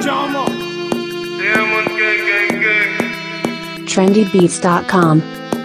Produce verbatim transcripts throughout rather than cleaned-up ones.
trendy beats dot com.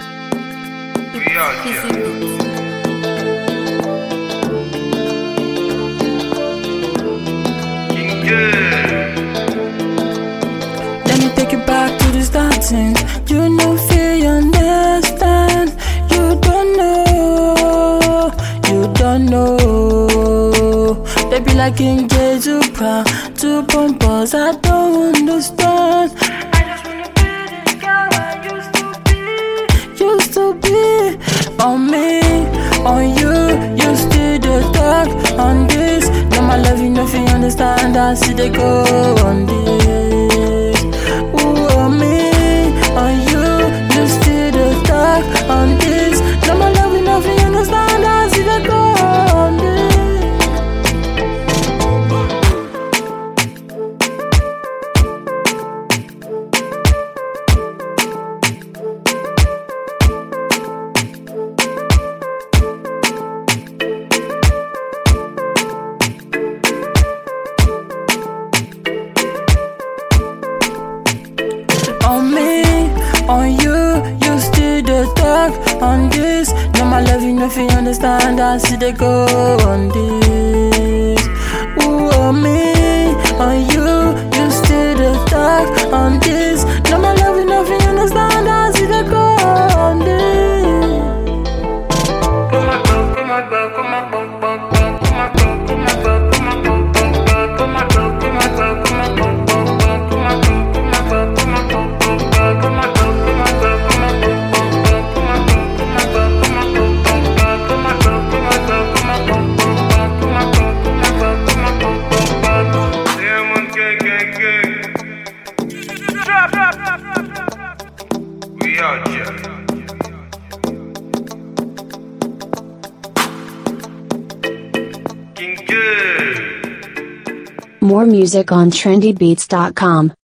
Let me take you back to the starting. You know, feel you understand. You don't know, you don't know. They be like King J, too proud, too pompous. I don't understand. I just wanna be the girl I used to be, used to be. On me, on you, you still the talk on this. Now my love, you know, if you understand, I see they go on this. Ooh, on me, on you, you still the talk on this. Now my love, you know, if you understand, I see they go on this. On me, on you, you still the talk on this. Now my love, you know, if you understand, I see they go on this. Ooh, on me, on you, you still the talk on this. Now my love, you know, if you understand, I see they go on this. Come on, go, come on, go, come on, go, go, go, come on, go, come on, go, come on, go, go, go, come on, go, come on, go, come on, go, go, go, come on, go, come on, go, come on, go. More music on trendy beats dot com.